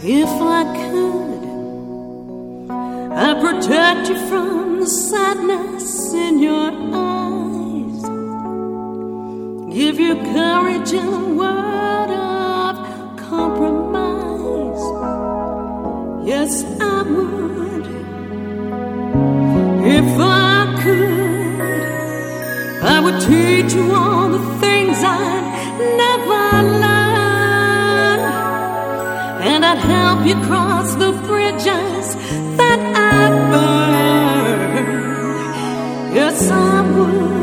If I could, I'd protect you from the sadness in your eyes, give you courage and a word of compromise. Yes, I would. If I could, I would teach you all the things I'd never learned, and I'd help you cross the bridges that I've burned. Yes, I would.